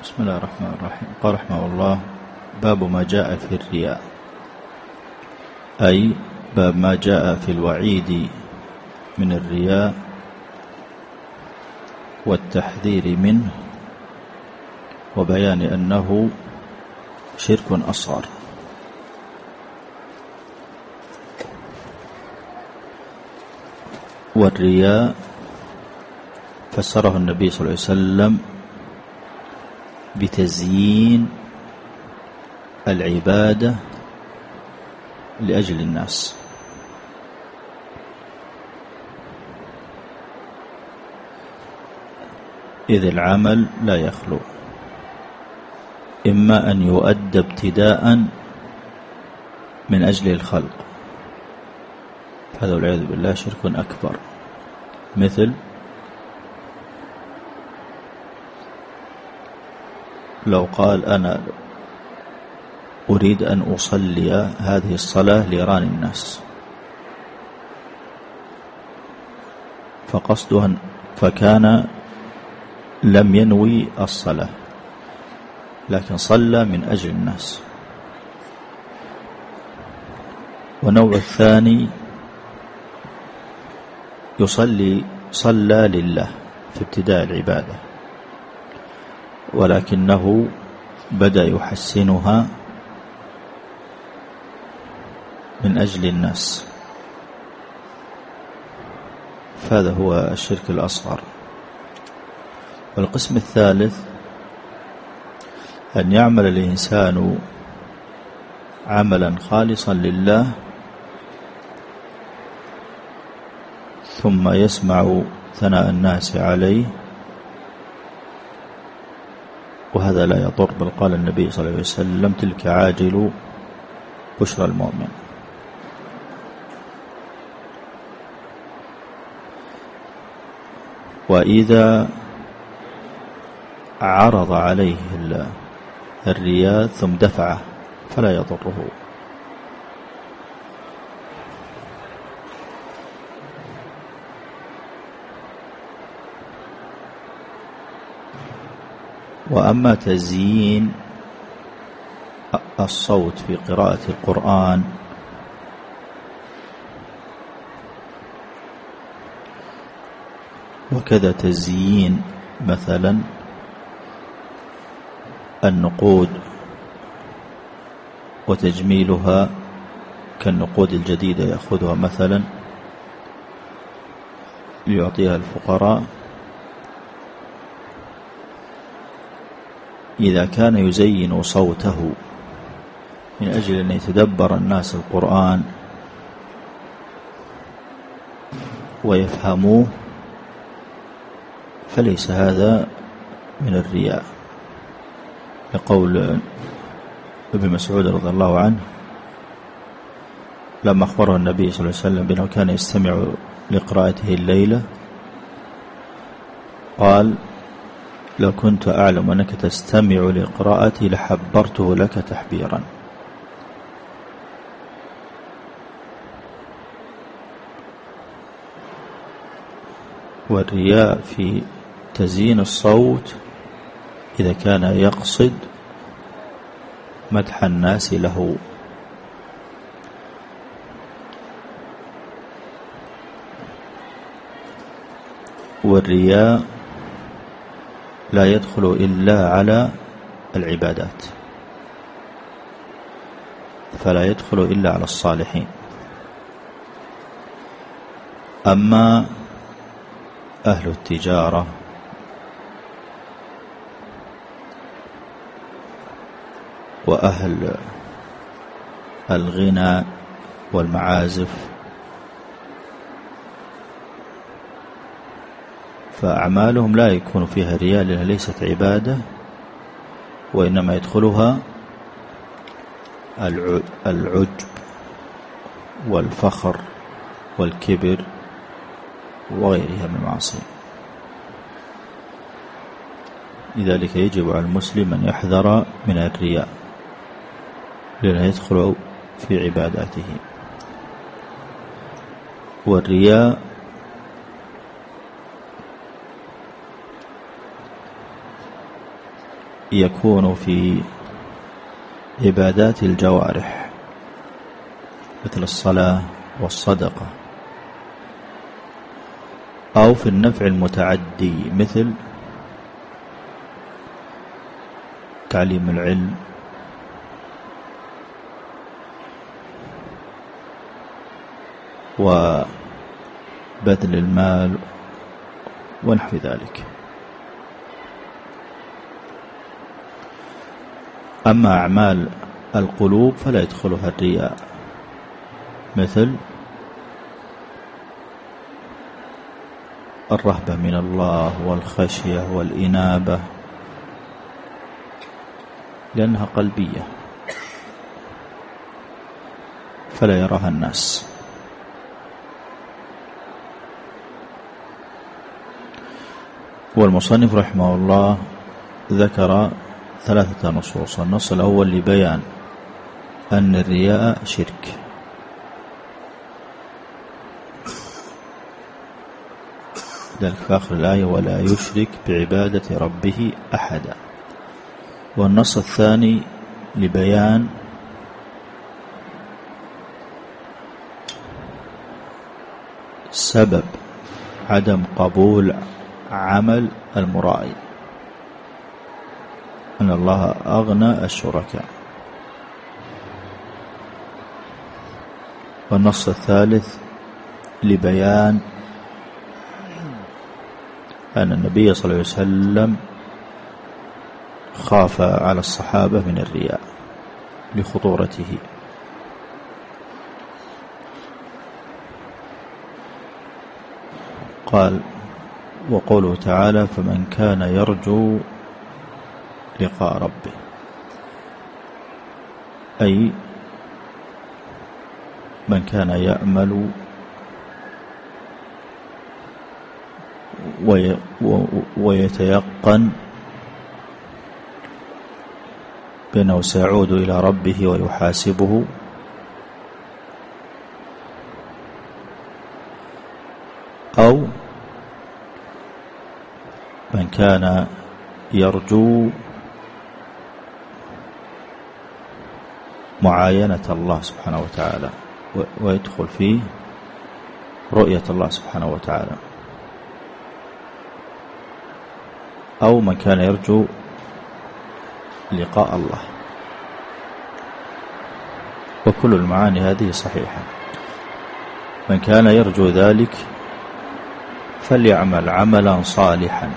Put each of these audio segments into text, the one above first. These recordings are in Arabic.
بسم الله الرحمن الرحيم. قال رحمه الله: باب ما جاء في الرياء، أي باب ما جاء في الوعيد من الرياء والتحذير منه وبيان أنه شرك أصغر. والرياء فسره النبي صلى الله عليه وسلم بتزيين العبادة لأجل الناس، إذ العمل لا يخلو إما أن يؤدى ابتداء من أجل الخلق، هذا والعياذ بالله شرك أكبر، مثل لو قال أنا أريد أن أصلي هذه الصلاة ليراني الناس، فقصدها فكان لم ينوي الصلاة لكن صلى من أجل الناس. ونوع الثاني صلى لله في ابتداء العبادة، ولكنه بدأ يحسنها من أجل الناس، فهذا هو الشرك الأصغر. والقسم الثالث أن يعمل الإنسان عملا خالصا لله ثم يسمع ثناء الناس عليه، وهذا لا يضر، بل قال النبي صلى الله عليه وسلم: تلك عاجل بشرى المؤمن. وإذا عرض عليه الرياء ثم دفعه فلا يضره. وأما تزيين الصوت في قراءة القرآن وكذا تزيين مثلا النقود وتجميلها كالنقود الجديدة يأخذها مثلا ليعطيها الفقراء، إذا كان يزين صوته من أجل أن يتدبر الناس القرآن ويفهموه فليس هذا من الرياء، لقول ابن مسعود رضي الله عنه لما أخبره النبي صلى الله عليه وسلم بأنه كان يستمع لقراءته الليلة قال: لو كنت أعلم أنك تستمع لقراءتي لحبرته لك تحبيرا. والرياء في تزيين الصوت إذا كان يقصد مدح الناس له. والرياء لا يدخل إلا على العبادات، فلا يدخل إلا على الصالحين. أما أهل التجارة وأهل الغنى والمعازف فأعمالهم لا يكون فيها رياء لأنها ليست عبادة، وإنما يدخلها العجب والفخر والكبر وغيرها من المعاصي. لذلك يجب على المسلم أن يحذر من الرياء لأنه يدخل في عباداته. والرياء يكون في عبادات الجوارح مثل الصلاة والصدقة، أو في النفع المتعدي مثل تعليم العلم وبذل المال ونحو ذلك. أما أعمال القلوب فلا يدخلها الرياء، مثل الرهبة من الله والخشية والإنابة، لأنها قلبية فلا يراها الناس. والمصنف رحمه الله ذكر 3 نصوص. النص الأول لبيان أن الرياء شرك، ذلك في آخر الآية: ولا يشرك بعبادة ربه أحدا. والنص الثاني لبيان سبب عدم قبول عمل المرائي، أن الله أغنى الشركاء. والنص الثالث لبيان أن النبي صلى الله عليه وسلم خاف على الصحابة من الرياء لخطورته. قال: وقوله تعالى: فمن كان يرجو لقاء ربه، أي من كان يأمل ويتيقن بأنه سيعود إلى ربه ويحاسبه، أو من كان يرجو معاينة الله سبحانه وتعالى ويدخل فيه رؤية الله سبحانه وتعالى، أو من كان يرجو لقاء الله. وكل المعاني هذه صحيحة. من كان يرجو ذلك فليعمل عملا صالحا،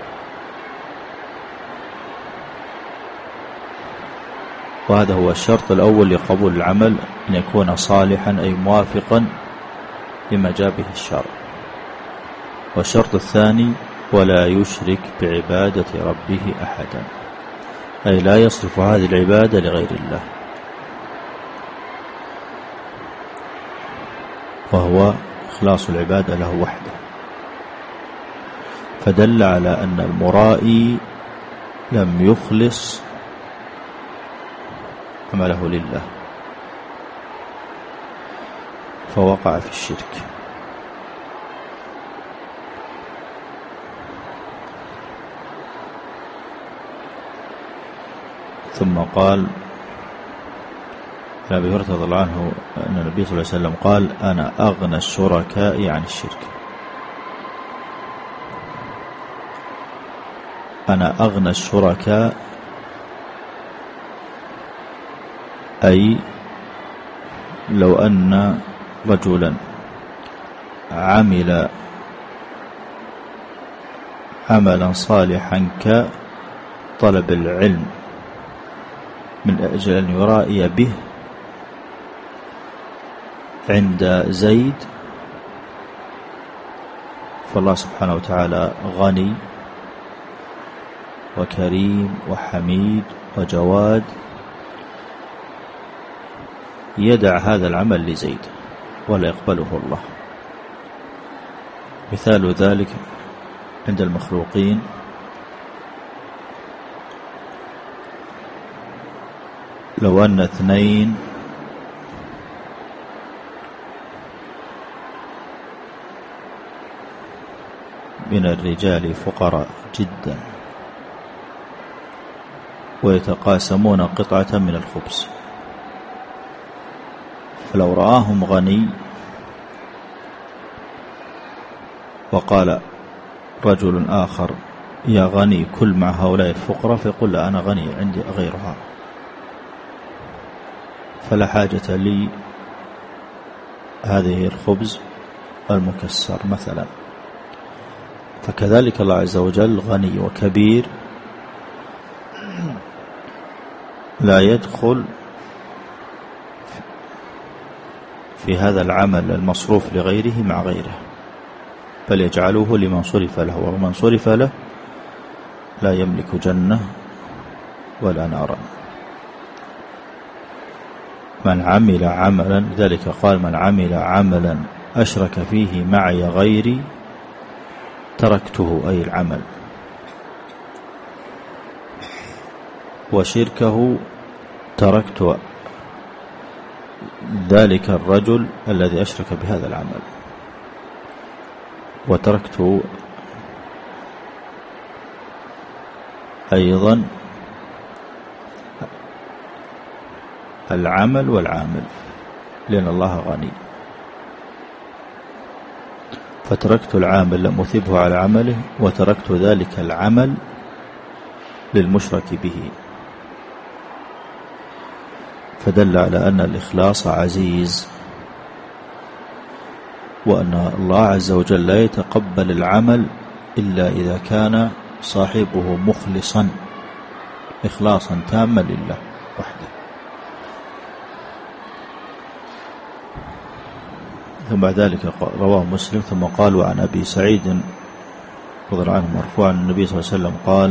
وهذا هو الشرط الأول لقبول العمل، أن يكون صالحا أي موافقا لما جاء به الشرع. والشرط الثاني: ولا يشرك بعبادة ربه أحدا، أي لا يصرف هذه العبادة لغير الله، وهو إخلاص العبادة له وحده. فدل على أن المرائي لم يخلص عمله لله فوقع في الشرك. ثم قال عن أبي هريرة رضي الله عنه أن النبي صلى الله عليه وسلم قال: أنا أغنى الشركاء عن الشرك. أنا أغنى الشركاء، أي لو أن رجلا عمل عملا صالحا كطلب العلم من أجل أن يرائي به عند زيد، فالله سبحانه وتعالى غني وكريم وحميد وجواد، يدع هذا العمل لزيد ولا يقبله الله. مثال ذلك عند المخلوقين: لو أن 2 من الرجال فقراء جدا ويتقاسمون قطعة من الخبز، فلو رآهم غني وقال رجل آخر يا غني كل مع هؤلاء الفقراء، فيقول لا أنا غني عندي غيرها فلا حاجة لي هذه الخبز المكسر مثلا. فكذلك الله عز وجل غني وكبير لا يدخل في هذا العمل المصروف لغيره مع غيره، بل يجعله لمن صرف له، ومن صرف له لا يملك جنة ولا نارا. من عمل عملا، لذلك قال من عمل عملا أشرك فيه معي غيري تركته، أي العمل، وشركه تركت ذلك الرجل الذي أشرك بهذا العمل، وتركت أيضا العمل والعامل، لأن الله غني. فتركت العامل لم أثبه على عمله، وتركت ذلك العمل للمشرك به، فدل على أن الإخلاص عزيز، وأن الله عز وجل لا يتقبل العمل إلا إذا كان صاحبه مخلصا إخلاصا تاما لله وحده. ثم بعد ذلك رواه مسلم ثم قال وعن أبي سعيد رضي الله عنه مرفوعا النبي صلى الله عليه وسلم قال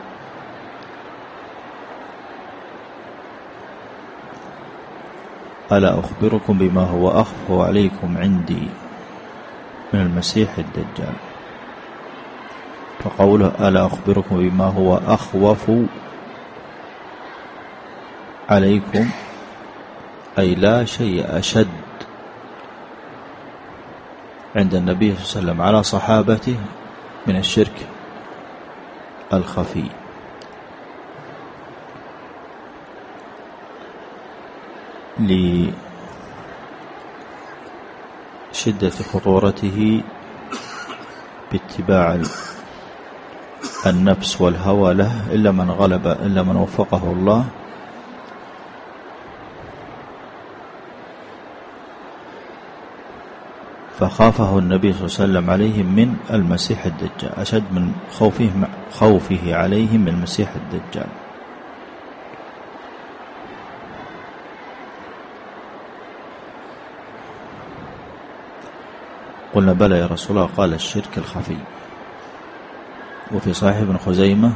ألا أخبركم بما هو أخف عليكم عندي من المسيح الدجال؟ فقوله ألا أخبركم بما هو أخوف عليكم، أي لا شيء أشد عند النبي صلى الله عليه وسلم على صحابته من الشرك الخفي. لشدة خطورته باتباع النفس والهوى له، إلا من غلب، إلا من وفقه الله فخافه النبي صلى الله عليه وسلم عليهم من المسيح الدجال، أشد من خوفه عليهم من المسيح الدجال. قلنا بلى يا رسول الله، قال الشرك الخفي. وفي صحيح ابن خزيمة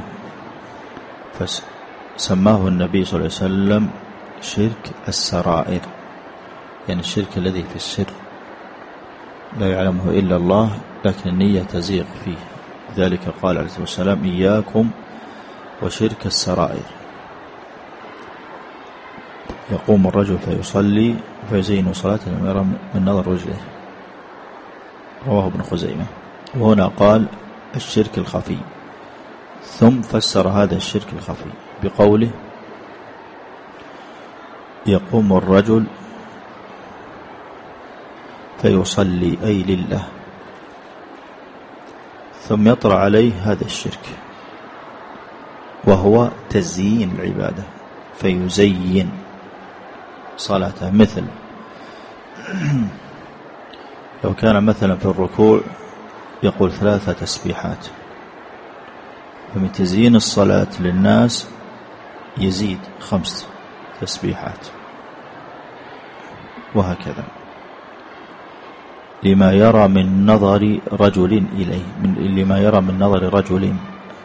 فسماه النبي صلى الله عليه وسلم شرك السرائر، يعني الشرك الذي في السر لا يعلمه إلا الله، لكن النية تزيغ فيه. ذلك قال عليه الصلاة والسلام إياكم وشرك السرائر. يقوم الرجل فيصلي فيزين صلاته لما يرى من نظر رجله، رواه ابن خزيمة. وهنا قال الشرك الخفي، ثم فسر هذا الشرك الخفي بقوله يقوم الرجل فيصلي أي لله، ثم يطرأ عليه هذا الشرك وهو تزيين العبادة، فيزين صلاته. مثل لو كان مثلا في الركوع يقول 3 تسبيحات، فمن تزيين الصلاة للناس يزيد 5 تسبيحات، وهكذا لما يرى من نظر رجل إليه، لما يرى من نظر رجل،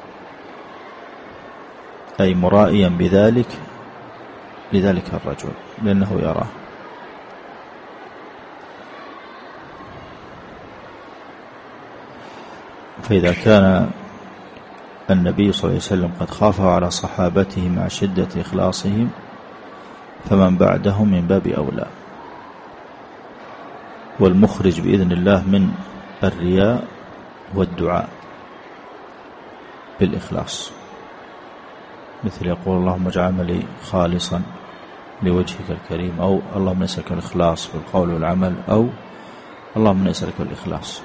أي مرائيا بذلك لذلك الرجل لأنه يراه. فإذا كان النبي صلى الله عليه وسلم قد خافه على صحابته مع شدة إخلاصهم، فمن بعدهم من باب أولى. والمخرج بإذن الله من الرياء والدعاء بالإخلاص. مثل يقول اللهم اجعل عملي خالصا لوجهك الكريم، أو اللهم نسألك الإخلاص في القول والعمل، أو اللهم نسألك الإخلاص.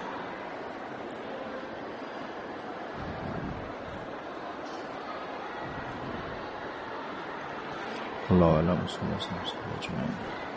الله أعلم. صلى الله عليه وسلم.